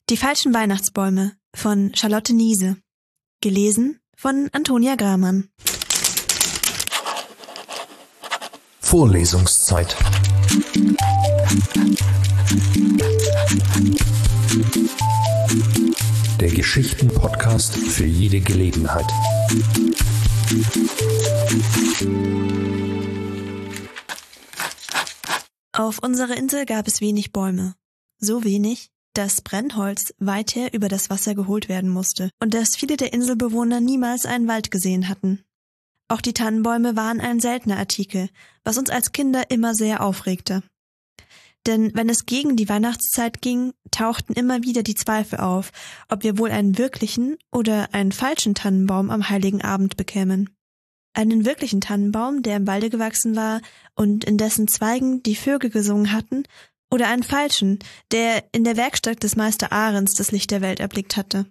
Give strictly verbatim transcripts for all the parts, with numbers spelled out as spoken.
Die falschen Weihnachtsbäume von Charlotte Niese. Gelesen von Antonia Gramann. Vorlesungszeit. Der Geschichten-Podcast für jede Gelegenheit. Auf unserer Insel gab es wenig Bäume. So wenig, dass Brennholz weither über das Wasser geholt werden musste und dass viele der Inselbewohner niemals einen Wald gesehen hatten. Auch die Tannenbäume waren ein seltener Artikel, was uns als Kinder immer sehr aufregte. Denn wenn es gegen die Weihnachtszeit ging, tauchten immer wieder die Zweifel auf, ob wir wohl einen wirklichen oder einen falschen Tannenbaum am Heiligen Abend bekämen. Einen wirklichen Tannenbaum, der im Walde gewachsen war und in dessen Zweigen die Vögel gesungen hatten, oder einen falschen, der in der Werkstatt des Meister Ahrens das Licht der Welt erblickt hatte.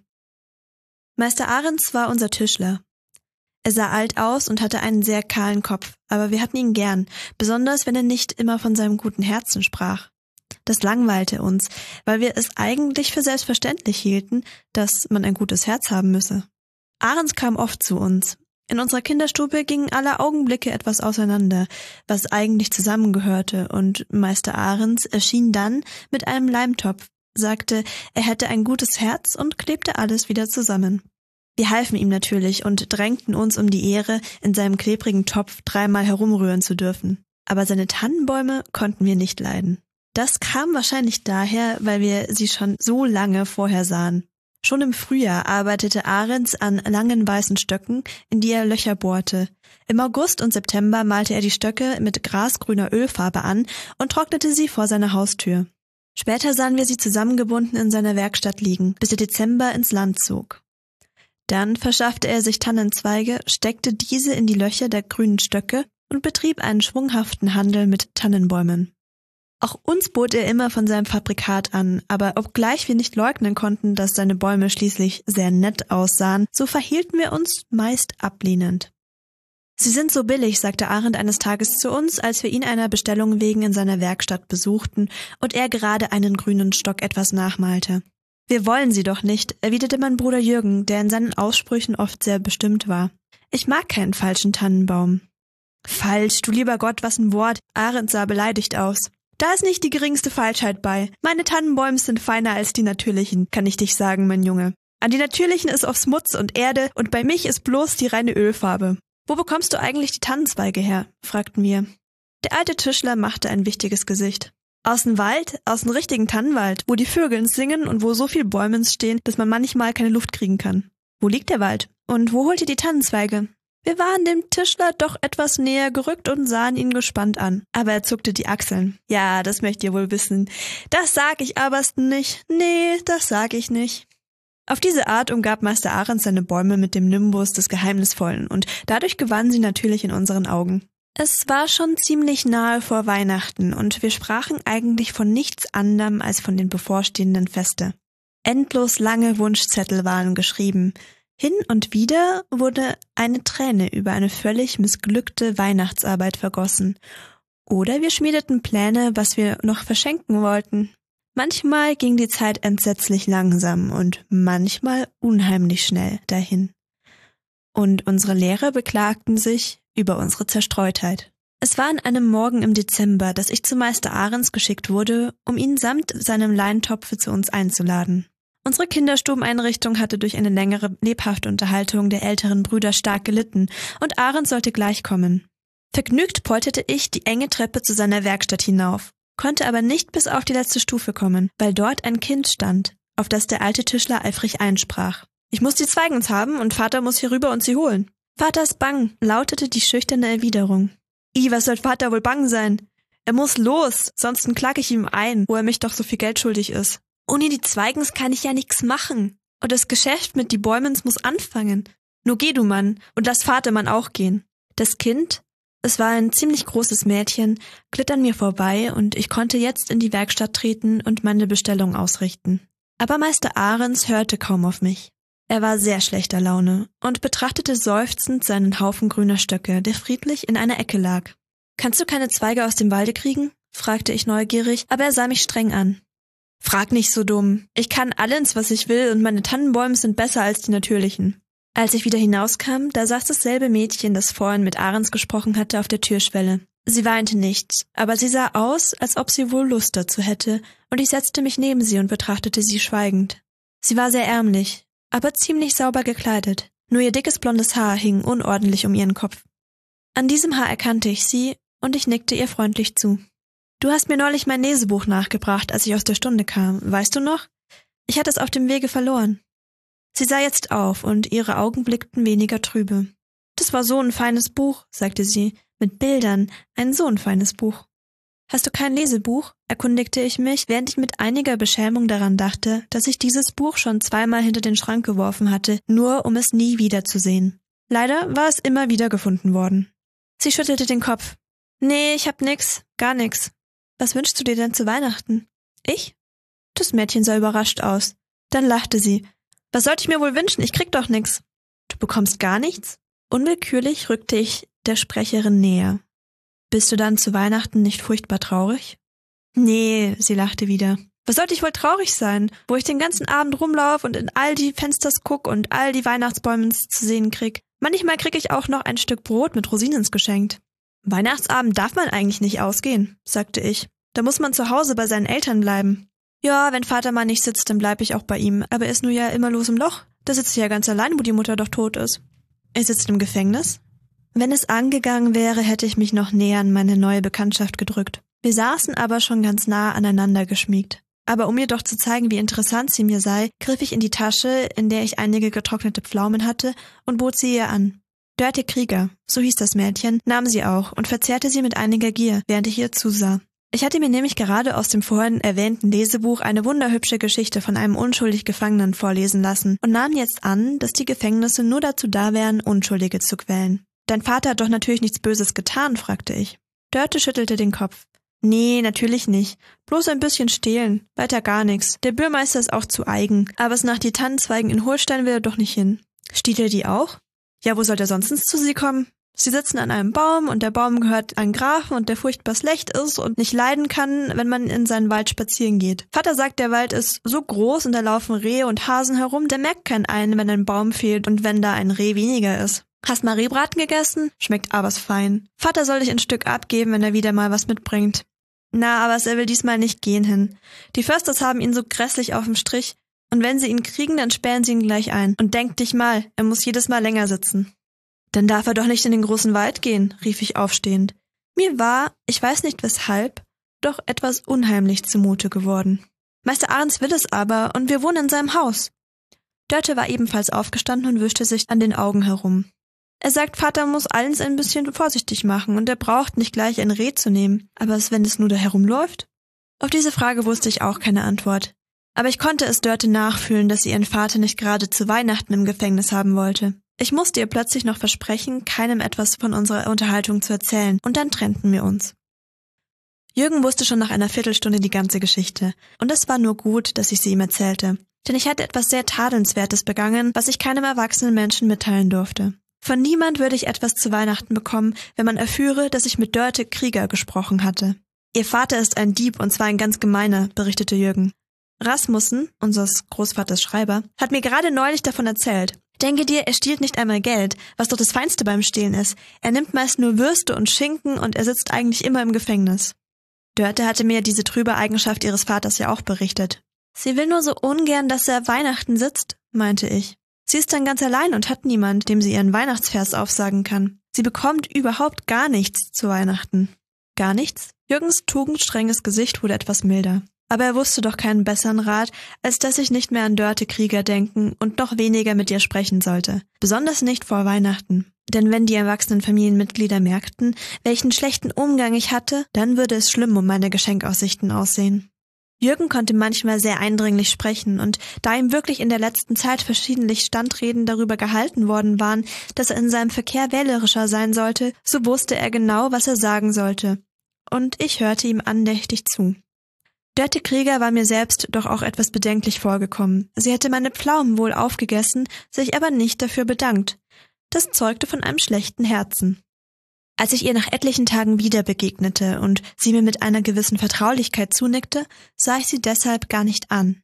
Meister Ahrens war unser Tischler. Er sah alt aus und hatte einen sehr kahlen Kopf, aber wir hatten ihn gern, besonders wenn er nicht immer von seinem guten Herzen sprach. Das langweilte uns, weil wir es eigentlich für selbstverständlich hielten, dass man ein gutes Herz haben müsse. Ahrens kam oft zu uns. In unserer Kinderstube gingen alle Augenblicke etwas auseinander, was eigentlich zusammengehörte, und Meister Ahrens erschien dann mit einem Leimtopf, sagte, er hätte ein gutes Herz und klebte alles wieder zusammen. Wir halfen ihm natürlich und drängten uns um die Ehre, in seinem klebrigen Topf dreimal herumrühren zu dürfen. Aber seine Tannenbäume konnten wir nicht leiden. Das kam wahrscheinlich daher, weil wir sie schon so lange vorher sahen. Schon im Frühjahr arbeitete Ahrens an langen weißen Stöcken, in die er Löcher bohrte. Im August und September malte er die Stöcke mit grasgrüner Ölfarbe an und trocknete sie vor seiner Haustür. Später sahen wir sie zusammengebunden in seiner Werkstatt liegen, bis der Dezember ins Land zog. Dann verschaffte er sich Tannenzweige, steckte diese in die Löcher der grünen Stöcke und betrieb einen schwunghaften Handel mit Tannenbäumen. Auch uns bot er immer von seinem Fabrikat an, aber obgleich wir nicht leugnen konnten, dass seine Bäume schließlich sehr nett aussahen, so verhielten wir uns meist ablehnend. »Sie sind so billig«, sagte Ahrens eines Tages zu uns, als wir ihn einer Bestellung wegen in seiner Werkstatt besuchten und er gerade einen grünen Stock etwas nachmalte. »Wir wollen sie doch nicht«, erwiderte mein Bruder Jürgen, der in seinen Aussprüchen oft sehr bestimmt war. »Ich mag keinen falschen Tannenbaum.« »Falsch, du lieber Gott, was ein Wort«, Ahrens sah beleidigt aus. »Da ist nicht die geringste Falschheit bei. Meine Tannenbäume sind feiner als die natürlichen, kann ich dich sagen, mein Junge. An die natürlichen ist oft Schmutz und Erde und bei mich ist bloß die reine Ölfarbe. Wo bekommst du eigentlich die Tannenzweige her?« fragten wir. Der alte Tischler machte ein wichtiges Gesicht. »Aus dem Wald, aus dem richtigen Tannenwald, wo die Vögel singen und wo so viel Bäume stehen, dass man manchmal keine Luft kriegen kann. Wo liegt der Wald? Und wo holt ihr die Tannenzweige?« Wir waren dem Tischler doch etwas näher gerückt und sahen ihn gespannt an. Aber er zuckte die Achseln. »Ja, das möcht ihr wohl wissen. Das sag ich aberst nicht. Nee, das sag ich nicht.« Auf diese Art umgab Meister Ahrens seine Bäume mit dem Nimbus des Geheimnisvollen und dadurch gewannen sie natürlich in unseren Augen. Es war schon ziemlich nahe vor Weihnachten und wir sprachen eigentlich von nichts anderem als von den bevorstehenden Feste. Endlos lange Wunschzettel waren geschrieben. Hin und wieder wurde eine Träne über eine völlig missglückte Weihnachtsarbeit vergossen. Oder wir schmiedeten Pläne, was wir noch verschenken wollten. Manchmal ging die Zeit entsetzlich langsam und manchmal unheimlich schnell dahin. Und unsere Lehrer beklagten sich über unsere Zerstreutheit. Es war an einem Morgen im Dezember, dass ich zu Meister Ahrens geschickt wurde, um ihn samt seinem Leintopfe zu uns einzuladen. Unsere Kinderstubeneinrichtung hatte durch eine längere lebhafte Unterhaltung der älteren Brüder stark gelitten und Ahrens sollte gleich kommen. Vergnügt polterte ich die enge Treppe zu seiner Werkstatt hinauf, konnte aber nicht bis auf die letzte Stufe kommen, weil dort ein Kind stand, auf das der alte Tischler eifrig einsprach. »Ich muss die Zweigens haben und Vater muss hier rüber und sie holen.« »Vater ist bang«, lautete die schüchterne Erwiderung. »I, was soll Vater wohl bang sein? Er muss los, sonst klag ich ihm ein, wo er mich doch so viel Geld schuldig ist. Ohne die Zweigens kann ich ja nix machen. Und das Geschäft mit die Bäumens muss anfangen. Nur geh du, Mann, und lass Vatermann auch gehen.« Das Kind, es war ein ziemlich großes Mädchen, glitt an mir vorbei und ich konnte jetzt in die Werkstatt treten und meine Bestellung ausrichten. Aber Meister Ahrens hörte kaum auf mich. Er war sehr schlechter Laune und betrachtete seufzend seinen Haufen grüner Stöcke, der friedlich in einer Ecke lag. »Kannst du keine Zweige aus dem Walde kriegen?« fragte ich neugierig, aber er sah mich streng an. Frag nicht so dumm. Ich kann alles, was ich will, und meine Tannenbäume sind besser als die natürlichen. Als ich wieder hinauskam, da saß dasselbe Mädchen, das vorhin mit Ahrens gesprochen hatte, auf der Türschwelle. Sie weinte nicht, aber sie sah aus, als ob sie wohl Lust dazu hätte, und ich setzte mich neben sie und betrachtete sie schweigend. Sie war sehr ärmlich, aber ziemlich sauber gekleidet. Nur ihr dickes blondes Haar hing unordentlich um ihren Kopf. An diesem Haar erkannte ich sie, und ich nickte ihr freundlich zu. »Du hast mir neulich mein Lesebuch nachgebracht, als ich aus der Stunde kam, weißt du noch? Ich hatte es auf dem Wege verloren.« Sie sah jetzt auf, und ihre Augen blickten weniger trübe. »Das war so ein feines Buch«, sagte sie, »mit Bildern, ein so ein feines Buch.« »Hast du kein Lesebuch?«, erkundigte ich mich, während ich mit einiger Beschämung daran dachte, dass ich dieses Buch schon zweimal hinter den Schrank geworfen hatte, nur um es nie wiederzusehen. Leider war es immer wieder gefunden worden. Sie schüttelte den Kopf. »Nee, ich hab nix, gar nix. Was wünschst du dir denn zu Weihnachten?« »Ich?« Das Mädchen sah überrascht aus. Dann lachte sie. »Was sollte ich mir wohl wünschen? Ich krieg doch nix.« »Du bekommst gar nichts?« Unwillkürlich rückte ich der Sprecherin näher. »Bist du dann zu Weihnachten nicht furchtbar traurig?« »Nee«, sie lachte wieder. »Was sollte ich wohl traurig sein, wo ich den ganzen Abend rumlaufe und in all die Fensters guck und all die Weihnachtsbäume zu sehen krieg. Manchmal krieg ich auch noch ein Stück Brot mit Rosinen geschenkt.« »Weihnachtsabend darf man eigentlich nicht ausgehen«, sagte ich. »Da muss man zu Hause bei seinen Eltern bleiben.« »Ja, wenn Vater mal nicht sitzt, dann bleib ich auch bei ihm, aber er ist nur ja immer los im Loch. Da sitzt er ja ganz allein, wo die Mutter doch tot ist.« »Er sitzt im Gefängnis?« Wenn es angegangen wäre, hätte ich mich noch näher an meine neue Bekanntschaft gedrückt. Wir saßen aber schon ganz nah aneinander geschmiegt. Aber um ihr doch zu zeigen, wie interessant sie mir sei, griff ich in die Tasche, in der ich einige getrocknete Pflaumen hatte, und bot sie ihr an. Dörte Krieger, so hieß das Mädchen, nahm sie auch und verzehrte sie mit einiger Gier, während ich ihr zusah. Ich hatte mir nämlich gerade aus dem vorhin erwähnten Lesebuch eine wunderhübsche Geschichte von einem unschuldig Gefangenen vorlesen lassen und nahm jetzt an, dass die Gefängnisse nur dazu da wären, Unschuldige zu quälen. »Dein Vater hat doch natürlich nichts Böses getan?«, fragte ich. Dörte schüttelte den Kopf. »Nee, natürlich nicht. Bloß ein bisschen stehlen. Weiter gar nichts. Der Bürgermeister ist auch zu eigen. Aber es nach die Tannenzweigen in Holstein will er doch nicht hin.« »Stiehlt er die auch?« »Ja, wo soll der sonst zu sie kommen? Sie sitzen an einem Baum und der Baum gehört einem Grafen und der furchtbar schlecht ist und nicht leiden kann, wenn man in seinen Wald spazieren geht. Vater sagt, der Wald ist so groß und da laufen Rehe und Hasen herum, der merkt keinen einen, wenn ein Baum fehlt und wenn da ein Reh weniger ist. Hast mal Rehbraten gegessen? Schmeckt aber's fein. Vater soll dich ein Stück abgeben, wenn er wieder mal was mitbringt.« »Na, aber er will diesmal nicht gehen hin. Die Försters haben ihn so grässlich auf dem Strich. Und wenn sie ihn kriegen, dann sperren sie ihn gleich ein. Und denk dich mal, er muss jedes Mal länger sitzen.« »Dann darf er doch nicht in den großen Wald gehen«, rief ich aufstehend. Mir war, ich weiß nicht weshalb, doch etwas unheimlich zumute geworden. »Meister Ahrens will es aber, und wir wohnen in seinem Haus.« Dörte war ebenfalls aufgestanden und wischte sich an den Augen herum. »Er sagt, Vater muss alles ein bisschen vorsichtig machen, und er braucht nicht gleich ein Reh zu nehmen. Aber wenn es nur da herumläuft?« Auf diese Frage wusste ich auch keine Antwort. Aber ich konnte es Dörte nachfühlen, dass sie ihren Vater nicht gerade zu Weihnachten im Gefängnis haben wollte. Ich musste ihr plötzlich noch versprechen, keinem etwas von unserer Unterhaltung zu erzählen, und dann trennten wir uns. Jürgen wusste schon nach einer Viertelstunde die ganze Geschichte, und es war nur gut, dass ich sie ihm erzählte. Denn ich hatte etwas sehr Tadelnswertes begangen, was ich keinem erwachsenen Menschen mitteilen durfte. Von niemand würde ich etwas zu Weihnachten bekommen, wenn man erführe, dass ich mit Dörte Krieger gesprochen hatte. »Ihr Vater ist ein Dieb, und zwar ein ganz gemeiner«, berichtete Jürgen. »Rasmussen, unseres Großvaters Schreiber, hat mir gerade neulich davon erzählt. Denke dir, er stiehlt nicht einmal Geld, was doch das Feinste beim Stehlen ist. Er nimmt meist nur Würste und Schinken und er sitzt eigentlich immer im Gefängnis.« Dörte hatte mir diese trübe Eigenschaft ihres Vaters ja auch berichtet. »Sie will nur so ungern, dass er Weihnachten sitzt«, meinte ich. »Sie ist dann ganz allein und hat niemand, dem sie ihren Weihnachtsvers aufsagen kann. Sie bekommt überhaupt gar nichts zu Weihnachten.« »Gar nichts?« Jürgens tugendstrenges Gesicht wurde etwas milder. Aber er wusste doch keinen besseren Rat, als dass ich nicht mehr an Dörte Krieger denken und noch weniger mit ihr sprechen sollte. Besonders nicht vor Weihnachten. Denn wenn die erwachsenen Familienmitglieder merkten, welchen schlechten Umgang ich hatte, dann würde es schlimm um meine Geschenkaussichten aussehen. Jürgen konnte manchmal sehr eindringlich sprechen, und da ihm wirklich in der letzten Zeit verschiedentlich Standreden darüber gehalten worden waren, dass er in seinem Verkehr wählerischer sein sollte, so wusste er genau, was er sagen sollte. Und ich hörte ihm andächtig zu. Dörte Krieger war mir selbst doch auch etwas bedenklich vorgekommen. Sie hätte meine Pflaumen wohl aufgegessen, sich aber nicht dafür bedankt. Das zeugte von einem schlechten Herzen. Als ich ihr nach etlichen Tagen wieder begegnete und sie mir mit einer gewissen Vertraulichkeit zunickte, sah ich sie deshalb gar nicht an.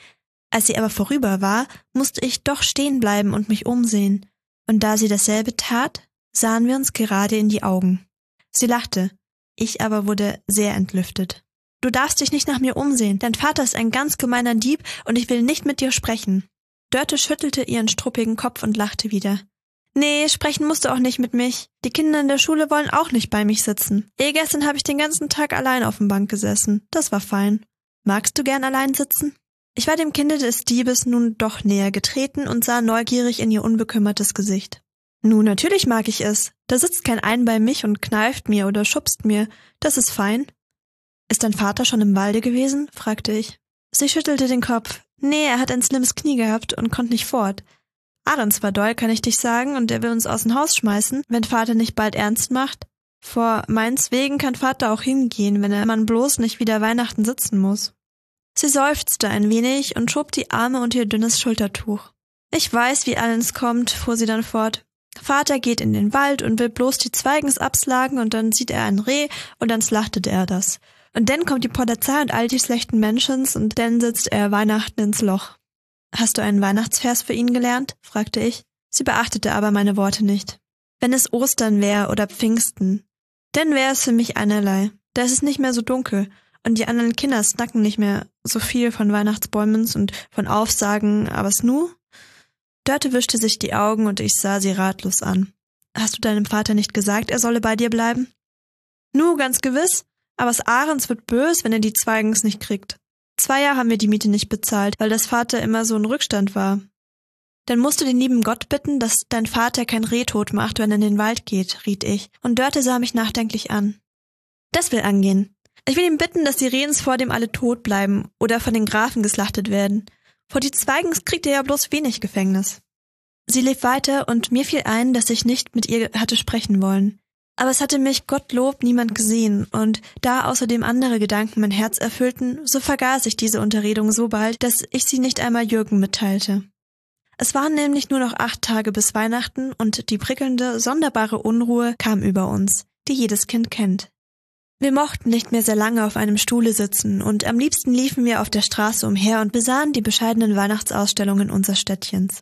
Als sie aber vorüber war, musste ich doch stehen bleiben und mich umsehen, und da sie dasselbe tat, sahen wir uns gerade in die Augen. Sie lachte, ich aber wurde sehr entlüftet. »Du darfst dich nicht nach mir umsehen, dein Vater ist ein ganz gemeiner Dieb und ich will nicht mit dir sprechen.« Dörte schüttelte ihren struppigen Kopf und lachte wieder. »Nee, sprechen musst du auch nicht mit mich. Die Kinder in der Schule wollen auch nicht bei mich sitzen. Eh gestern habe ich den ganzen Tag allein auf dem Bank gesessen. Das war fein. Magst du gern allein sitzen?« Ich war dem Kinde des Diebes nun doch näher getreten und sah neugierig in ihr unbekümmertes Gesicht. »Nun, natürlich mag ich es. Da sitzt kein ein bei mich und kneift mir oder schubst mir. Das ist fein.« »Ist dein Vater schon im Walde gewesen?« fragte ich. Sie schüttelte den Kopf. »Nee, er hat ein schlimmes Knie gehabt und konnte nicht fort. Ahrens war doll, kann ich dich sagen, und er will uns aus dem Haus schmeißen, wenn Vater nicht bald ernst macht. Vor meins wegen kann Vater auch hingehen, wenn er man bloß nicht wieder Weihnachten sitzen muss.« Sie seufzte ein wenig und schob die Arme unter ihr dünnes Schultertuch. »Ich weiß, wie alles kommt«, fuhr sie dann fort. »Vater geht in den Wald und will bloß die Zweigens abslagen und dann sieht er ein Reh und dann slachtet er das. Und dann kommt die Polizei und all die schlechten Menschens und dann sitzt er Weihnachten ins Loch.« »Hast du einen Weihnachtsvers für ihn gelernt?« fragte ich. Sie beachtete aber meine Worte nicht. »Wenn es Ostern wär oder Pfingsten, dann wär es für mich einerlei. Da ist es nicht mehr so dunkel und die anderen Kinder snacken nicht mehr so viel von Weihnachtsbäumens und von Aufsagen, aber's nu?« Dörte wischte sich die Augen und ich sah sie ratlos an. »Hast du deinem Vater nicht gesagt, er solle bei dir bleiben?« »Nu, ganz gewiss, aber's Ahrens wird bös, wenn er die Zweigens nicht kriegt. Zwei Jahre haben wir die Miete nicht bezahlt, weil das Vater immer so ein Rückstand war. Dann musst du den lieben Gott bitten, dass dein Vater kein Reh tot macht, wenn er in den Wald geht«, riet ich, und Dörte sah mich nachdenklich an. »Das will angehen. Ich will ihm bitten, dass die Rehens vor dem alle tot bleiben oder von den Grafen geslachtet werden. Vor die Zweigens kriegt er ja bloß wenig Gefängnis.« Sie lief weiter und mir fiel ein, dass ich nicht mit ihr hatte sprechen wollen. Aber es hatte mich, Gottlob, niemand gesehen, und da außerdem andere Gedanken mein Herz erfüllten, so vergaß ich diese Unterredung so bald, dass ich sie nicht einmal Jürgen mitteilte. Es waren nämlich nur noch acht Tage bis Weihnachten und die prickelnde, sonderbare Unruhe kam über uns, die jedes Kind kennt. Wir mochten nicht mehr sehr lange auf einem Stuhle sitzen und am liebsten liefen wir auf der Straße umher und besahen die bescheidenen Weihnachtsausstellungen unseres Städtchens.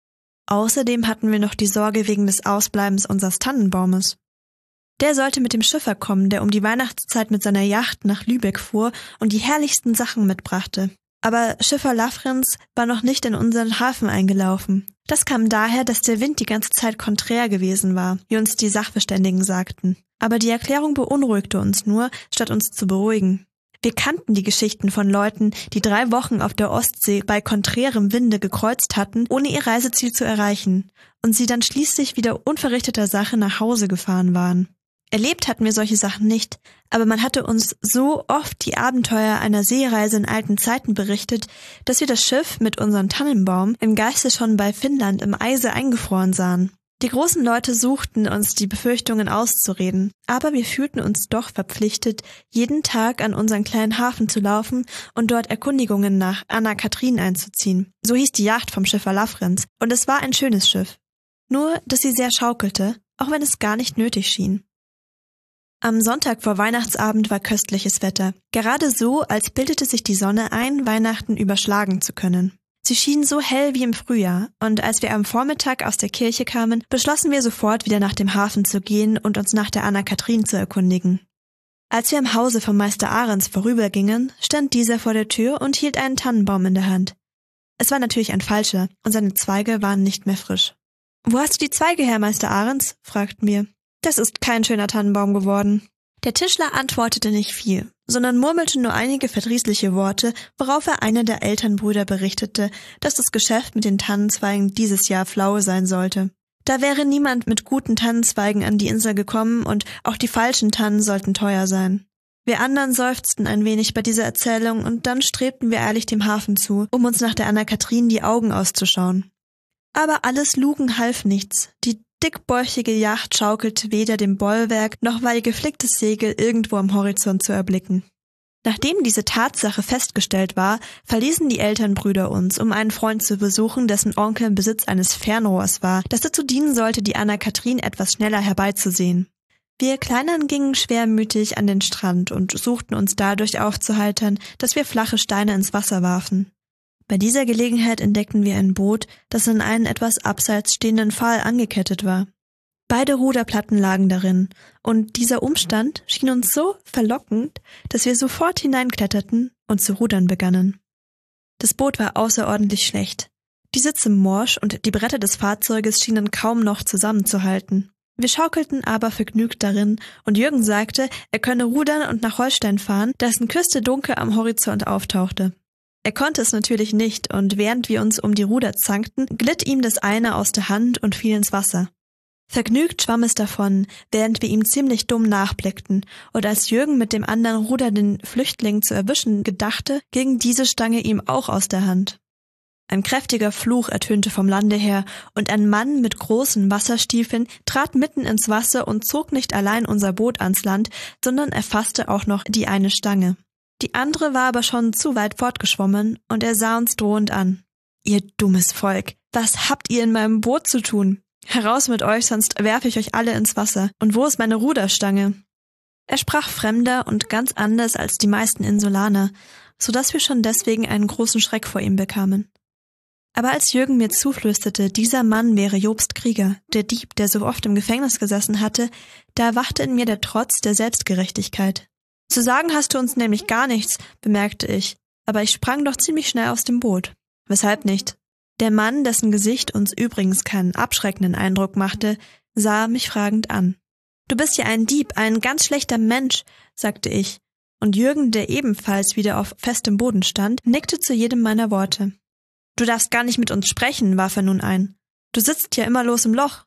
Außerdem hatten wir noch die Sorge wegen des Ausbleibens unseres Tannenbaumes. Der sollte mit dem Schiffer kommen, der um die Weihnachtszeit mit seiner Yacht nach Lübeck fuhr und die herrlichsten Sachen mitbrachte. Aber Schiffer Lafrenz war noch nicht in unseren Hafen eingelaufen. Das kam daher, dass der Wind die ganze Zeit konträr gewesen war, wie uns die Sachverständigen sagten. Aber die Erklärung beunruhigte uns nur, statt uns zu beruhigen. Wir kannten die Geschichten von Leuten, die drei Wochen auf der Ostsee bei konträrem Winde gekreuzt hatten, ohne ihr Reiseziel zu erreichen, und sie dann schließlich wieder unverrichteter Sache nach Hause gefahren waren. Erlebt hatten wir solche Sachen nicht, aber man hatte uns so oft die Abenteuer einer Seereise in alten Zeiten berichtet, dass wir das Schiff mit unserem Tannenbaum im Geiste schon bei Finnland im Eise eingefroren sahen. Die großen Leute suchten uns die Befürchtungen auszureden, aber wir fühlten uns doch verpflichtet, jeden Tag an unseren kleinen Hafen zu laufen und dort Erkundigungen nach Anna-Kathrin einzuziehen. So hieß die Yacht vom Schiffer Lafrenz, und es war ein schönes Schiff. Nur, dass sie sehr schaukelte, auch wenn es gar nicht nötig schien. Am Sonntag vor Weihnachtsabend war köstliches Wetter, gerade so, als bildete sich die Sonne ein, Weihnachten überschlagen zu können. Sie schien so hell wie im Frühjahr, und als wir am Vormittag aus der Kirche kamen, beschlossen wir sofort wieder nach dem Hafen zu gehen und uns nach der Anna-Kathrin zu erkundigen. Als wir am Hause vom Meister Ahrens vorübergingen, stand dieser vor der Tür und hielt einen Tannenbaum in der Hand. Es war natürlich ein falscher, und seine Zweige waren nicht mehr frisch. »Wo hast du die Zweige her, Meister Ahrens?« fragten wir. »Das ist kein schöner Tannenbaum geworden.« Der Tischler antwortete nicht viel, sondern murmelte nur einige verdrießliche Worte, worauf er einer der Elternbrüder berichtete, dass das Geschäft mit den Tannenzweigen dieses Jahr flau sein sollte. Da wäre niemand mit guten Tannenzweigen an die Insel gekommen und auch die falschen Tannen sollten teuer sein. Wir anderen seufzten ein wenig bei dieser Erzählung und dann strebten wir eilig dem Hafen zu, um uns nach der Anna-Kathrin die Augen auszuschauen. Aber alles Lugen half nichts. Die dickbäuchige Yacht schaukelte weder dem Bollwerk, noch war ihr geflicktes Segel irgendwo am Horizont zu erblicken. Nachdem diese Tatsache festgestellt war, verließen die Elternbrüder uns, um einen Freund zu besuchen, dessen Onkel im Besitz eines Fernrohrs war, das dazu dienen sollte, die Anna-Kathrin etwas schneller herbeizusehen. Wir Kleineren gingen schwermütig an den Strand und suchten uns dadurch aufzuheitern, dass wir flache Steine ins Wasser warfen. Bei dieser Gelegenheit entdeckten wir ein Boot, das an einen etwas abseits stehenden Pfahl angekettet war. Beide Ruderplatten lagen darin, und dieser Umstand schien uns so verlockend, dass wir sofort hineinkletterten und zu rudern begannen. Das Boot war außerordentlich schlecht. Die Sitze morsch und die Bretter des Fahrzeuges schienen kaum noch zusammenzuhalten. Wir schaukelten aber vergnügt darin, und Jürgen sagte, er könne rudern und nach Holstein fahren, dessen Küste dunkel am Horizont auftauchte. Er konnte es natürlich nicht, und während wir uns um die Ruder zankten, glitt ihm das eine aus der Hand und fiel ins Wasser. Vergnügt schwamm es davon, während wir ihm ziemlich dumm nachblickten, und als Jürgen mit dem anderen Ruder den Flüchtling zu erwischen gedachte, ging diese Stange ihm auch aus der Hand. Ein kräftiger Fluch ertönte vom Lande her, und ein Mann mit großen Wasserstiefeln trat mitten ins Wasser und zog nicht allein unser Boot ans Land, sondern erfasste auch noch die eine Stange. Die andere war aber schon zu weit fortgeschwommen, und er sah uns drohend an. »Ihr dummes Volk, was habt ihr in meinem Boot zu tun? Heraus mit euch, sonst werfe ich euch alle ins Wasser. Und wo ist meine Ruderstange?« Er sprach fremder und ganz anders als die meisten Insulaner, so dass wir schon deswegen einen großen Schreck vor ihm bekamen. Aber als Jürgen mir zuflüsterte, dieser Mann wäre Jobst Krieger, der Dieb, der so oft im Gefängnis gesessen hatte, da erwachte in mir der Trotz der Selbstgerechtigkeit. »Zu sagen hast du uns nämlich gar nichts«, bemerkte ich, aber ich sprang doch ziemlich schnell aus dem Boot. »Weshalb nicht?« Der Mann, dessen Gesicht uns übrigens keinen abschreckenden Eindruck machte, sah mich fragend an. »Du bist ja ein Dieb, ein ganz schlechter Mensch«, sagte ich, und Jürgen, der ebenfalls wieder auf festem Boden stand, nickte zu jedem meiner Worte. »Du darfst gar nicht mit uns sprechen«, warf er nun ein. »Du sitzt ja immer los im Loch.«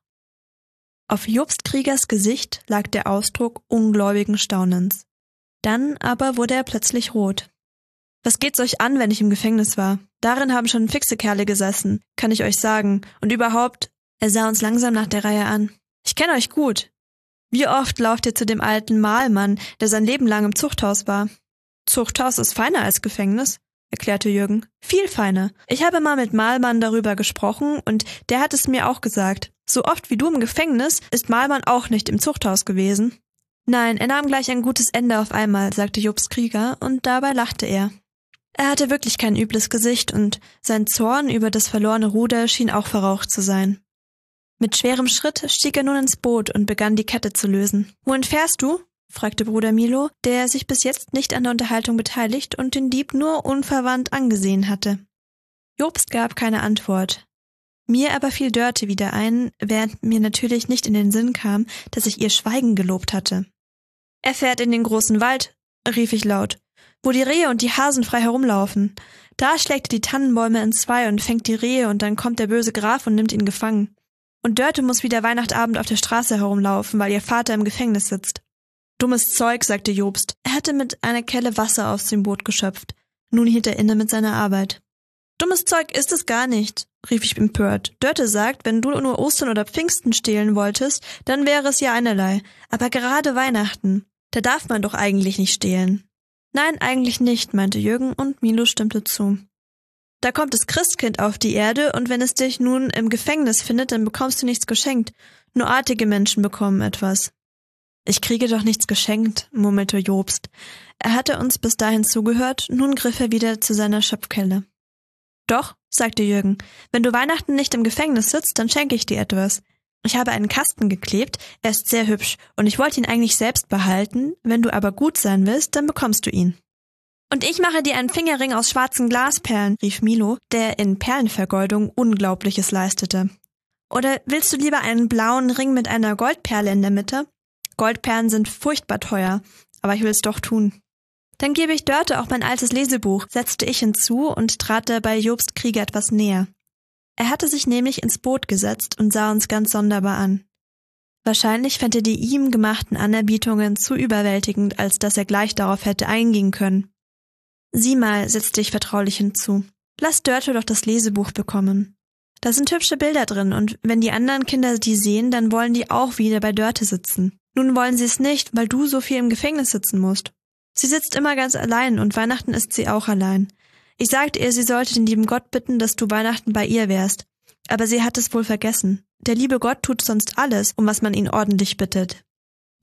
Auf Jobst Kriegers Gesicht lag der Ausdruck ungläubigen Staunens. Dann aber wurde er plötzlich rot. »Was geht's euch an, wenn ich im Gefängnis war? Darin haben schon fixe Kerle gesessen, kann ich euch sagen. Und überhaupt«, er sah uns langsam nach der Reihe an, »ich kenne euch gut. Wie oft lauft ihr zu dem alten Mahlmann, der sein Leben lang im Zuchthaus war?« »Zuchthaus ist feiner als Gefängnis«, erklärte Jürgen. »Viel feiner. Ich habe mal mit Mahlmann darüber gesprochen, und der hat es mir auch gesagt. So oft wie du im Gefängnis ist Mahlmann auch nicht im Zuchthaus gewesen.« »Nein, er nahm gleich ein gutes Ende auf einmal«, sagte Jobst Krieger, und dabei lachte er. Er hatte wirklich kein übles Gesicht, und sein Zorn über das verlorene Ruder schien auch verraucht zu sein. Mit schwerem Schritt stieg er nun ins Boot und begann die Kette zu lösen. »Wohin fährst du?« fragte Bruder Milo, der sich bis jetzt nicht an der Unterhaltung beteiligt und den Dieb nur unverwandt angesehen hatte. Jobst gab keine Antwort. Mir aber fiel Dörte wieder ein, während mir natürlich nicht in den Sinn kam, dass ich ihr Schweigen gelobt hatte. »Er fährt in den großen Wald«, rief ich laut, »wo die Rehe und die Hasen frei herumlaufen. Da schlägt er die Tannenbäume entzwei und fängt die Rehe, und dann kommt der böse Graf und nimmt ihn gefangen. Und Dörte muss wieder Weihnachtabend auf der Straße herumlaufen, weil ihr Vater im Gefängnis sitzt.« »Dummes Zeug«, sagte Jobst. Er hatte mit einer Kelle Wasser aus dem Boot geschöpft. Nun hielt er inne mit seiner Arbeit. »Dummes Zeug ist es gar nicht«, rief ich empört. »Dörte sagt, wenn du nur Ostern oder Pfingsten stehlen wolltest, dann wäre es ja einerlei. Aber gerade Weihnachten, da darf man doch eigentlich nicht stehlen.« »Nein, eigentlich nicht«, meinte Jürgen, und Milo stimmte zu. »Da kommt das Christkind auf die Erde, und wenn es dich nun im Gefängnis findet, dann bekommst du nichts geschenkt. Nur artige Menschen bekommen etwas.« »Ich kriege doch nichts geschenkt«, murmelte Jobst. Er hatte uns bis dahin zugehört, nun griff er wieder zu seiner Schöpfkelle. »Doch«, sagte Jürgen, »wenn du Weihnachten nicht im Gefängnis sitzt, dann schenke ich dir etwas. Ich habe einen Kasten geklebt, er ist sehr hübsch, und ich wollte ihn eigentlich selbst behalten, wenn du aber gut sein willst, dann bekommst du ihn.« »Und ich mache dir einen Fingerring aus schwarzen Glasperlen«, rief Milo, der in Perlenvergoldung Unglaubliches leistete. »Oder willst du lieber einen blauen Ring mit einer Goldperle in der Mitte? Goldperlen sind furchtbar teuer, aber ich will es doch tun.« »Dann gebe ich Dörte auch mein altes Lesebuch«, setzte ich hinzu und trat dabei Jobst Krieger etwas näher. Er hatte sich nämlich ins Boot gesetzt und sah uns ganz sonderbar an. Wahrscheinlich fand er die ihm gemachten Anerbietungen zu überwältigend, als dass er gleich darauf hätte eingehen können. »Sieh mal«, setzte ich vertraulich hinzu, »lass Dörte doch das Lesebuch bekommen. Da sind hübsche Bilder drin, und wenn die anderen Kinder die sehen, dann wollen die auch wieder bei Dörte sitzen. Nun wollen sie es nicht, weil du so viel im Gefängnis sitzen musst. Sie sitzt immer ganz allein, und Weihnachten ist sie auch allein. Ich sagte ihr, sie sollte den lieben Gott bitten, dass du Weihnachten bei ihr wärst. Aber sie hat es wohl vergessen. Der liebe Gott tut sonst alles, um was man ihn ordentlich bittet.«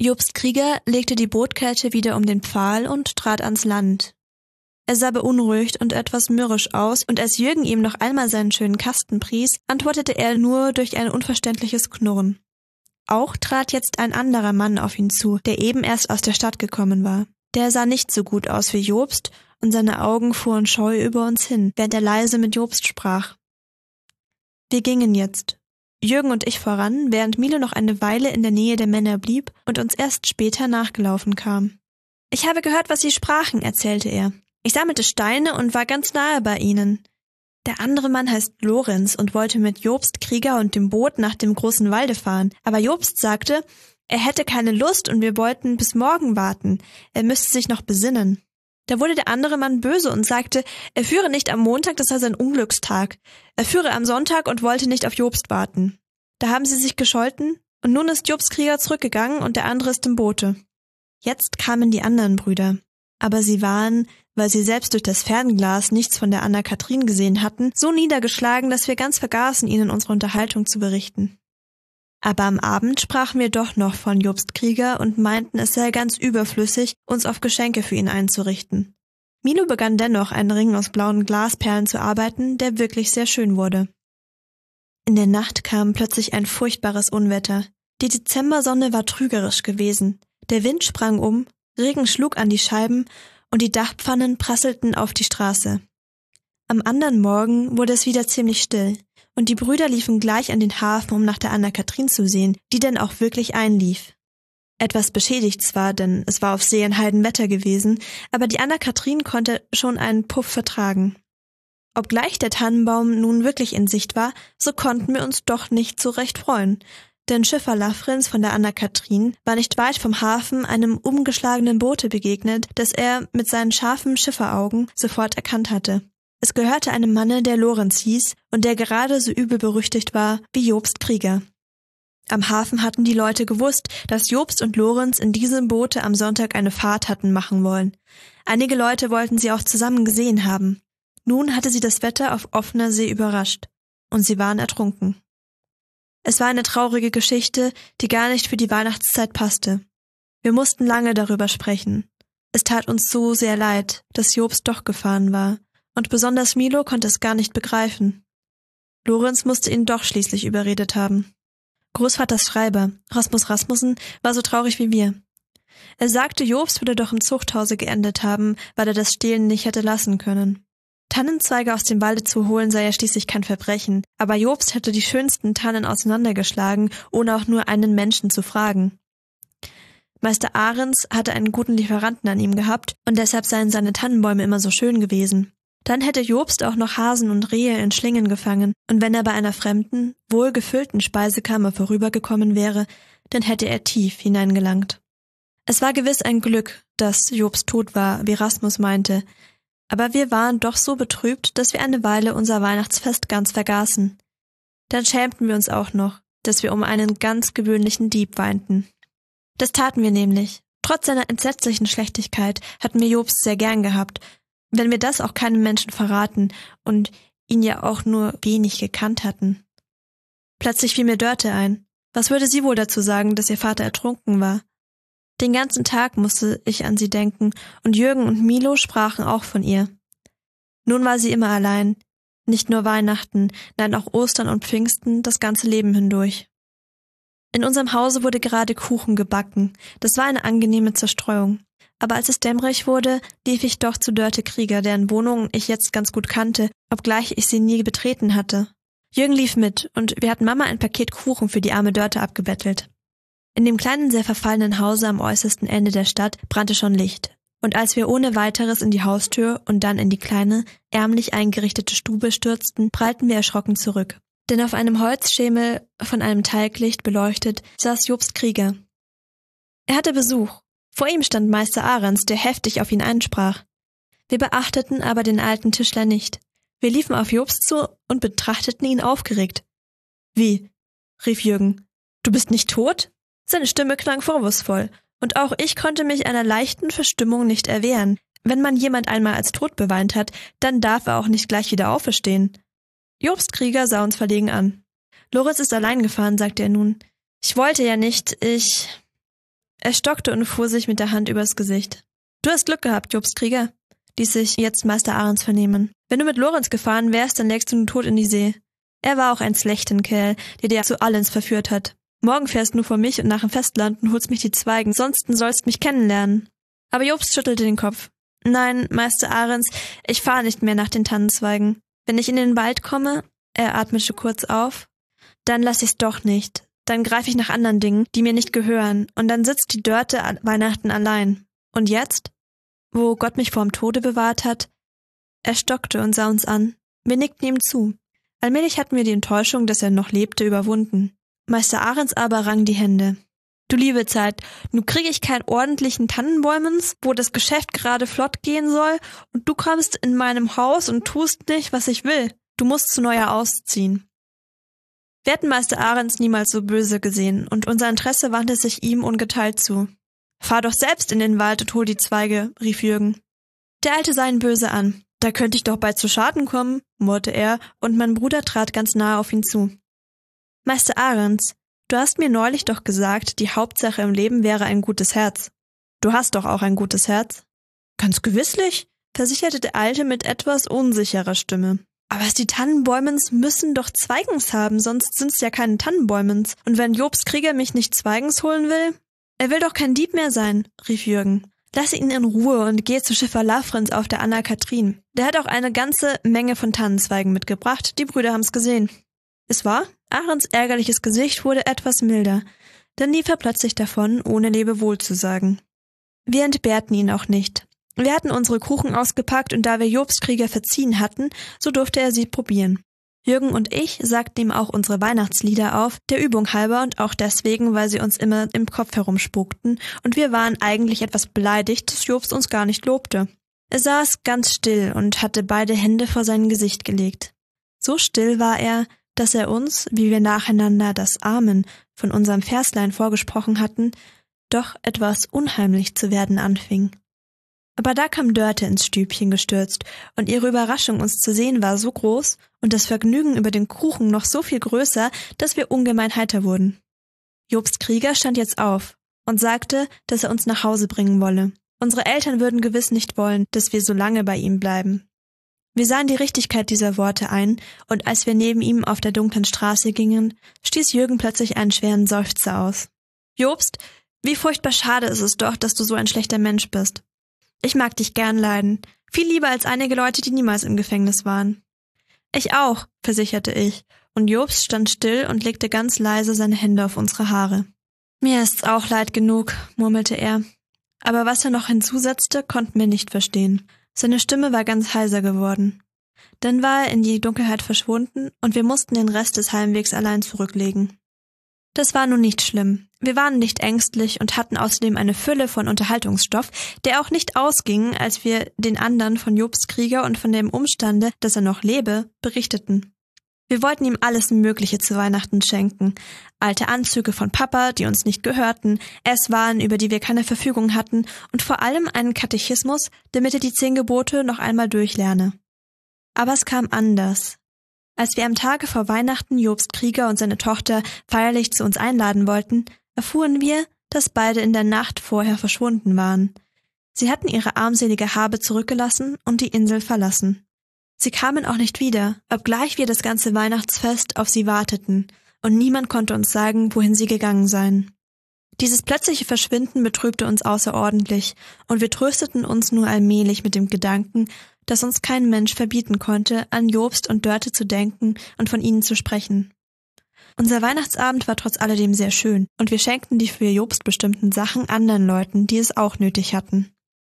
Jobst Krieger legte die Bootkette wieder um den Pfahl und trat ans Land. Er sah beunruhigt und etwas mürrisch aus, und als Jürgen ihm noch einmal seinen schönen Kasten pries, antwortete er nur durch ein unverständliches Knurren. Auch trat jetzt ein anderer Mann auf ihn zu, der eben erst aus der Stadt gekommen war. Der sah nicht so gut aus wie Jobst, und seine Augen fuhren scheu über uns hin, während er leise mit Jobst sprach. Wir gingen jetzt, Jürgen und ich voran, während Milo noch eine Weile in der Nähe der Männer blieb und uns erst später nachgelaufen kam. »Ich habe gehört, was sie sprachen«, erzählte er. »Ich sammelte Steine und war ganz nahe bei ihnen. Der andere Mann heißt Lorenz und wollte mit Jobst Krieger und dem Boot nach dem großen Walde fahren, aber Jobst sagte, er hätte keine Lust und wir wollten bis morgen warten, er müsste sich noch besinnen. Da wurde der andere Mann böse und sagte, er führe nicht am Montag, das sei sein Unglückstag. Er führe am Sonntag und wollte nicht auf Jobst warten. Da haben sie sich gescholten und nun ist Jobst Krieger zurückgegangen und der andere ist im Boote. Jetzt kamen die anderen Brüder, aber sie waren, weil sie selbst durch das Fernglas nichts von der Anna-Kathrin gesehen hatten, so niedergeschlagen, dass wir ganz vergaßen, ihnen unsere Unterhaltung zu berichten. Aber am Abend sprachen wir doch noch von Jobst Krieger und meinten, es sei ganz überflüssig, uns auf Geschenke für ihn einzurichten. Milo begann dennoch, einen Ring aus blauen Glasperlen zu arbeiten, der wirklich sehr schön wurde. In der Nacht kam plötzlich ein furchtbares Unwetter. Die Dezembersonne war trügerisch gewesen. Der Wind sprang um, Regen schlug an die Scheiben und die Dachpfannen prasselten auf die Straße. Am anderen Morgen wurde es wieder ziemlich still. Und die Brüder liefen gleich an den Hafen, um nach der Anna-Kathrin zu sehen, die denn auch wirklich einlief. Etwas beschädigt zwar, denn es war auf See ein Heidenwetter gewesen, aber die Anna-Kathrin konnte schon einen Puff vertragen. Obgleich der Tannenbaum nun wirklich in Sicht war, so konnten wir uns doch nicht so recht freuen, denn Schiffer Lafrenz von der Anna-Kathrin war nicht weit vom Hafen einem umgeschlagenen Boote begegnet, das er mit seinen scharfen Schifferaugen sofort erkannt hatte. Es gehörte einem Manne, der Lorenz hieß und der gerade so übel berüchtigt war wie Jobst Krieger. Am Hafen hatten die Leute gewusst, dass Jobst und Lorenz in diesem Boote am Sonntag eine Fahrt hatten machen wollen. Einige Leute wollten sie auch zusammen gesehen haben. Nun hatte sie das Wetter auf offener See überrascht, und sie waren ertrunken. Es war eine traurige Geschichte, die gar nicht für die Weihnachtszeit passte. Wir mussten lange darüber sprechen. Es tat uns so sehr leid, dass Jobst doch gefahren war. Und besonders Milo konnte es gar nicht begreifen. Lorenz musste ihn doch schließlich überredet haben. Großvaters Schreiber, Rasmus Rasmussen, war so traurig wie wir. Er sagte, Jobst würde doch im Zuchthause geendet haben, weil er das Stehlen nicht hätte lassen können. Tannenzweige aus dem Walde zu holen sei ja schließlich kein Verbrechen, aber Jobst hätte die schönsten Tannen auseinandergeschlagen, ohne auch nur einen Menschen zu fragen. Meister Ahrens hatte einen guten Lieferanten an ihm gehabt, und deshalb seien seine Tannenbäume immer so schön gewesen. Dann hätte Jobst auch noch Hasen und Rehe in Schlingen gefangen, und wenn er bei einer fremden, wohl gefüllten Speisekammer vorübergekommen wäre, dann hätte er tief hineingelangt. Es war gewiss ein Glück, dass Jobst tot war, wie Rasmus meinte, aber wir waren doch so betrübt, dass wir eine Weile unser Weihnachtsfest ganz vergaßen. Dann schämten wir uns auch noch, dass wir um einen ganz gewöhnlichen Dieb weinten. Das taten wir nämlich. Trotz seiner entsetzlichen Schlechtigkeit hatten wir Jobst sehr gern gehabt, wenn wir das auch keinem Menschen verraten und ihn ja auch nur wenig gekannt hatten. Plötzlich fiel mir Dörte ein. Was würde sie wohl dazu sagen, dass ihr Vater ertrunken war? Den ganzen Tag musste ich an sie denken, und Jürgen und Milo sprachen auch von ihr. Nun war sie immer allein, nicht nur Weihnachten, nein auch Ostern und Pfingsten, das ganze Leben hindurch. In unserem Hause wurde gerade Kuchen gebacken, das war eine angenehme Zerstreuung. Aber als es dämmerig wurde, lief ich doch zu Dörte Krieger, deren Wohnung ich jetzt ganz gut kannte, obgleich ich sie nie betreten hatte. Jürgen lief mit, und wir hatten Mama ein Paket Kuchen für die arme Dörte abgebettelt. In dem kleinen, sehr verfallenen Hause am äußersten Ende der Stadt brannte schon Licht, und als wir ohne weiteres in die Haustür und dann in die kleine, ärmlich eingerichtete Stube stürzten, prallten wir erschrocken zurück. Denn auf einem Holzschemel, von einem Talglicht beleuchtet, saß Jobst Krieger. Er hatte Besuch. Vor ihm stand Meister Ahrens, der heftig auf ihn einsprach. Wir beachteten aber den alten Tischler nicht. Wir liefen auf Jobst zu und betrachteten ihn aufgeregt. »Wie?« rief Jürgen. »Du bist nicht tot?« Seine Stimme klang vorwurfsvoll, und auch ich konnte mich einer leichten Verstimmung nicht erwehren. Wenn man jemand einmal als tot beweint hat, dann darf er auch nicht gleich wieder auferstehen. Jobst Krieger sah uns verlegen an. »Lorenz ist allein gefahren«, sagte er nun. »Ich wollte ja nicht, ich...« Er stockte und fuhr sich mit der Hand übers Gesicht. »Du hast Glück gehabt, Jobst Krieger«, ließ sich jetzt Meister Ahrens vernehmen. »Wenn du mit Lorenz gefahren wärst, dann lägst du nun tot in die See. Er war auch ein schlechten Kerl, der dir zu allens verführt hat. Morgen fährst du vor mich und nach dem Festland und holst mich die Zweigen, sonst sollst mich kennenlernen.« Aber Jobst schüttelte den Kopf. »Nein, Meister Ahrens, ich fahre nicht mehr nach den Tannenzweigen. Wenn ich in den Wald komme«, er atmete kurz auf, »dann lass ich's doch nicht. Dann greife ich nach anderen Dingen, die mir nicht gehören, und dann sitzt die Dörte an Weihnachten allein. Und jetzt, wo Gott mich vorm Tode bewahrt hat?« Er stockte und sah uns an. Wir nickten ihm zu. Allmählich hatten wir die Enttäuschung, dass er noch lebte, überwunden. Meister Ahrens aber rang die Hände. »Du liebe Zeit, nun kriege ich keinen ordentlichen Tannenbäumens, wo das Geschäft gerade flott gehen soll, und du kommst in meinem Haus und tust nicht, was ich will. Du musst zu Neujahr ausziehen.« Wir hatten Meister Ahrens niemals so böse gesehen, und unser Interesse wandte sich ihm ungeteilt zu. »Fahr doch selbst in den Wald und hol die Zweige«, rief Jürgen. Der Alte sah ihn böse an. »Da könnte ich doch bald zu Schaden kommen«, murrte er, und mein Bruder trat ganz nahe auf ihn zu. »Meister Ahrens, du hast mir neulich doch gesagt, die Hauptsache im Leben wäre ein gutes Herz. Du hast doch auch ein gutes Herz?« »Ganz gewisslich«, versicherte der Alte mit etwas unsicherer Stimme. »Aber die Tannenbäumens müssen doch Zweigens haben, sonst sind's ja keine Tannenbäumens. Und wenn Jobst Krieger mich nicht Zweigens holen will?« »Er will doch kein Dieb mehr sein«, rief Jürgen. »Lass ihn in Ruhe und geh zu Schiffer Lafrenz auf der Anna-Kathrin. Der hat auch eine ganze Menge von Tannenzweigen mitgebracht, die Brüder haben's gesehen.« Es war? Ahrens ärgerliches Gesicht wurde etwas milder. Dann lief er plötzlich davon, ohne Lebewohl zu sagen. Wir entbehrten ihn auch nicht. Wir hatten unsere Kuchen ausgepackt, und da wir Jobst Krieger verziehen hatten, so durfte er sie probieren. Jürgen und ich sagten ihm auch unsere Weihnachtslieder auf, der Übung halber und auch deswegen, weil sie uns immer im Kopf herumspukten, und wir waren eigentlich etwas beleidigt, dass Jobst uns gar nicht lobte. Er saß ganz still und hatte beide Hände vor sein Gesicht gelegt. So still war er, dass er uns, wie wir nacheinander das Amen von unserem Verslein vorgesprochen hatten, doch etwas unheimlich zu werden anfing. Aber da kam Dörte ins Stübchen gestürzt, und ihre Überraschung, uns zu sehen, war so groß und das Vergnügen über den Kuchen noch so viel größer, dass wir ungemein heiter wurden. Jobst Krieger stand jetzt auf und sagte, dass er uns nach Hause bringen wolle. Unsere Eltern würden gewiss nicht wollen, dass wir so lange bei ihm bleiben. Wir sahen die Richtigkeit dieser Worte ein, und als wir neben ihm auf der dunklen Straße gingen, stieß Jürgen plötzlich einen schweren Seufzer aus. »Jobst, wie furchtbar schade ist es doch, dass du so ein schlechter Mensch bist. Ich mag dich gern leiden, viel lieber als einige Leute, die niemals im Gefängnis waren.« »Ich auch«, versicherte ich, und Jobst stand still und legte ganz leise seine Hände auf unsere Haare. »Mir ist's auch leid genug«, murmelte er. Aber was er noch hinzusetzte, konnten wir nicht verstehen. Seine Stimme war ganz heiser geworden. Dann war er in die Dunkelheit verschwunden, und wir mussten den Rest des Heimwegs allein zurücklegen. Das war nun nicht schlimm. Wir waren nicht ängstlich und hatten außerdem eine Fülle von Unterhaltungsstoff, der auch nicht ausging, als wir den anderen von Jobst Krieger und von dem Umstande, dass er noch lebe, berichteten. Wir wollten ihm alles Mögliche zu Weihnachten schenken. Alte Anzüge von Papa, die uns nicht gehörten, Esswaren, über die wir keine Verfügung hatten, und vor allem einen Katechismus, damit er die zehn Gebote noch einmal durchlerne. Aber es kam anders. Als wir am Tage vor Weihnachten Jobst Krieger und seine Tochter feierlich zu uns einladen wollten, erfuhren wir, dass beide in der Nacht vorher verschwunden waren. Sie hatten ihre armselige Habe zurückgelassen und die Insel verlassen. Sie kamen auch nicht wieder, obgleich wir das ganze Weihnachtsfest auf sie warteten, und niemand konnte uns sagen, wohin sie gegangen seien. Dieses plötzliche Verschwinden betrübte uns außerordentlich, und wir trösteten uns nur allmählich mit dem Gedanken, dass uns kein Mensch verbieten konnte, an Jobst und Dörte zu denken und von ihnen zu sprechen. Unser Weihnachtsabend war trotz alledem sehr schön, und wir schenkten die für Jobst bestimmten Sachen anderen Leuten, die es auch nötig hatten.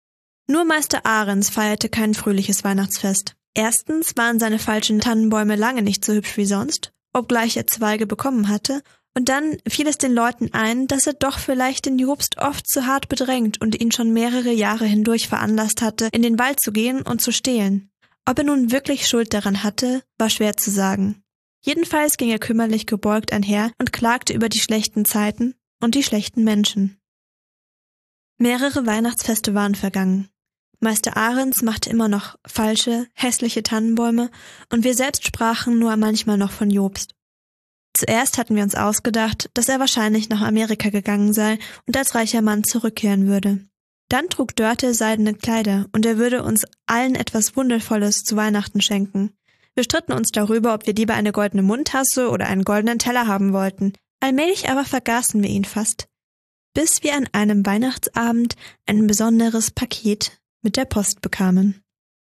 Nur Meister Ahrens feierte kein fröhliches Weihnachtsfest. Erstens waren seine falschen Tannenbäume lange nicht so hübsch wie sonst, obgleich er Zweige bekommen hatte, und dann fiel es den Leuten ein, dass er doch vielleicht den Jobst oft zu hart bedrängt und ihn schon mehrere Jahre hindurch veranlasst hatte, in den Wald zu gehen und zu stehlen. Ob er nun wirklich Schuld daran hatte, war schwer zu sagen. Jedenfalls ging er kümmerlich gebeugt einher und klagte über die schlechten Zeiten und die schlechten Menschen. Mehrere Weihnachtsfeste waren vergangen. Meister Ahrens machte immer noch falsche, hässliche Tannenbäume, und wir selbst sprachen nur manchmal noch von Jobst. Zuerst hatten wir uns ausgedacht, dass er wahrscheinlich nach Amerika gegangen sei und als reicher Mann zurückkehren würde. Dann trug Dörte seidene Kleider und er würde uns allen etwas Wundervolles zu Weihnachten schenken. Wir stritten uns darüber, ob wir lieber eine goldene Mundtasse oder einen goldenen Teller haben wollten. Allmählich aber vergaßen wir ihn fast, bis wir an einem Weihnachtsabend ein besonderes Paket mit der Post bekamen.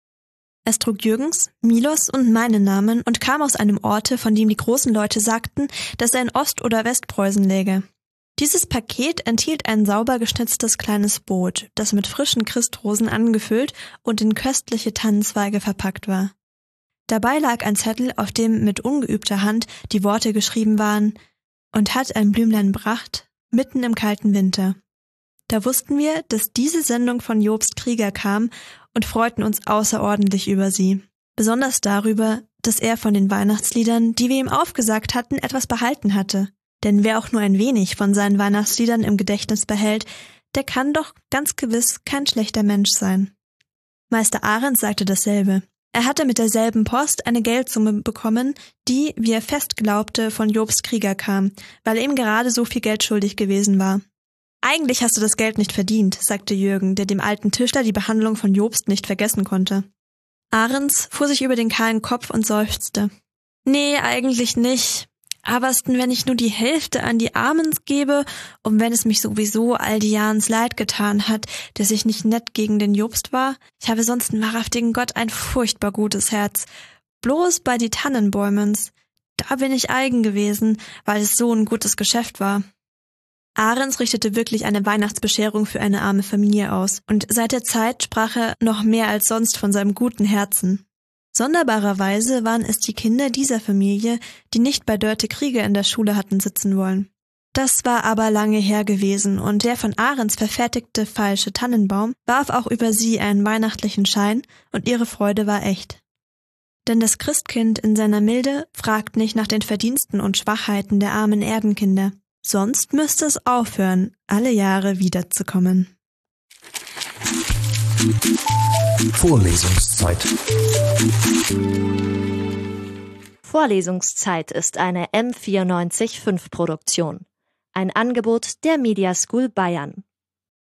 Es trug Jürgens, Milos und meinen Namen und kam aus einem Orte, von dem die großen Leute sagten, dass er in Ost- oder Westpreußen läge. Dieses Paket enthielt ein sauber geschnitztes kleines Boot, das mit frischen Christrosen angefüllt und in köstliche Tannenzweige verpackt war. Dabei lag ein Zettel, auf dem mit ungeübter Hand die Worte geschrieben waren: „Und hat ein Blümlein bracht, mitten im kalten Winter." Da wussten wir, dass diese Sendung von Jobst Krieger kam und freuten uns außerordentlich über sie. Besonders darüber, dass er von den Weihnachtsliedern, die wir ihm aufgesagt hatten, etwas behalten hatte. Denn wer auch nur ein wenig von seinen Weihnachtsliedern im Gedächtnis behält, der kann doch ganz gewiss kein schlechter Mensch sein. Meister Ahrens sagte dasselbe. Er hatte mit derselben Post eine Geldsumme bekommen, die, wie er fest glaubte, von Jobst Krieger kam, weil er ihm gerade so viel Geld schuldig gewesen war. »Eigentlich hast du das Geld nicht verdient«, sagte Jürgen, der dem alten Tischler die Behandlung von Jobst nicht vergessen konnte. Ahrens fuhr sich über den kahlen Kopf und seufzte. »Nee, eigentlich nicht. Aber was denn, wenn ich nur die Hälfte an die Armen gebe und wenn es mich sowieso all die Jahres leid getan hat, dass ich nicht nett gegen den Jobst war? Ich habe sonst einen wahrhaftigen Gott ein furchtbar gutes Herz. Bloß bei die Tannenbäumens. Da bin ich eigen gewesen, weil es so ein gutes Geschäft war.« Ahrens richtete wirklich eine Weihnachtsbescherung für eine arme Familie aus, und seit der Zeit sprach er noch mehr als sonst von seinem guten Herzen. Sonderbarerweise waren es die Kinder dieser Familie, die nicht bei Dörte Krieger in der Schule hatten sitzen wollen. Das war aber lange her gewesen, und der von Ahrens verfertigte falsche Tannenbaum warf auch über sie einen weihnachtlichen Schein, und ihre Freude war echt. Denn das Christkind in seiner Milde fragt nicht nach den Verdiensten und Schwachheiten der armen Erdenkinder. Sonst müsste es aufhören, alle Jahre wiederzukommen. Vorlesungszeit. Vorlesungszeit ist eine M vierundneunzig Punkt fünf Produktion. Ein Angebot der Media School Bayern.